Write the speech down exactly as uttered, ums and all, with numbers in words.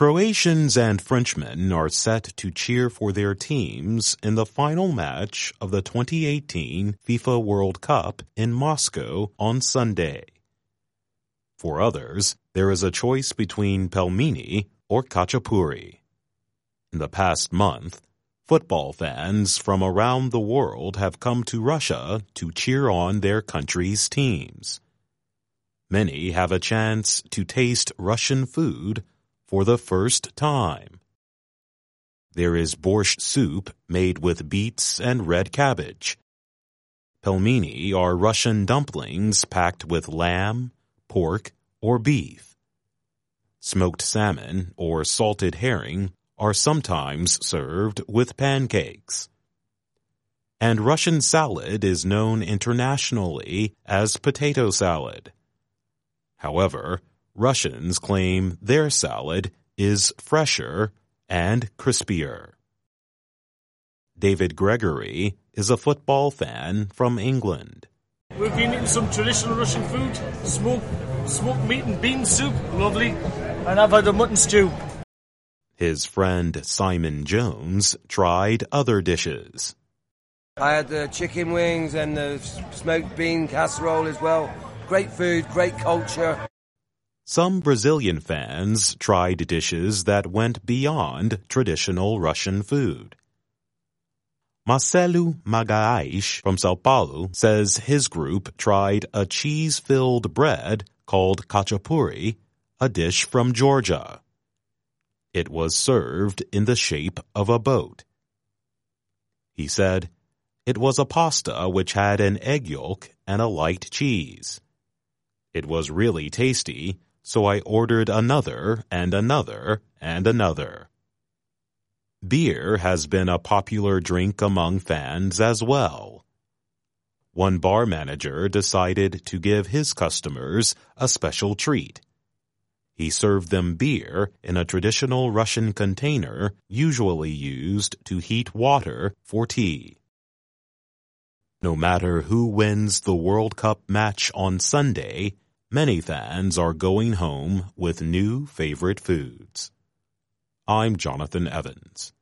Croatians and Frenchmen are set to cheer for their teams in the final match of the twenty eighteen FIFA World Cup in Moscow on Sunday. For others, there is a choice between pelmeni or khachapuri. In the past month, football fans from around the world have come to Russia to cheer on their country's teams. Many have a chance to taste Russian food for the first time. There is borscht soup made with beets and red cabbage. Pelmeni are Russian dumplings packed with lamb, pork, or beef. Smoked salmon or salted herring are sometimes served with pancakes. And Russian salad is known internationally as potato salad. However, Russians claim their salad is fresher and crispier. David Gregory is a football fan from England. We've been eating some traditional Russian food, smoked, smoked meat and bean soup, lovely, and I've had a mutton stew. His friend Simon Jones tried other dishes. I had the chicken wings and the smoked bean casserole as well. Great food, great culture. Some Brazilian fans tried dishes that went beyond traditional Russian food. Marcelo Magalhães from Sao Paulo says his group tried a cheese-filled bread called khachapuri, a dish from Georgia. It was served in the shape of a boat. He said, it was a pasta which had an egg yolk and a light cheese. It was really tasty, so I ordered another and another and another. Beer has been a popular drink among fans as well. One bar manager decided to give his customers a special treat. He served them beer in a traditional Russian container usually used to heat water for tea. No matter who wins the World Cup match on Sunday, many fans are going home with new favorite foods. I'm Jonathan Evans.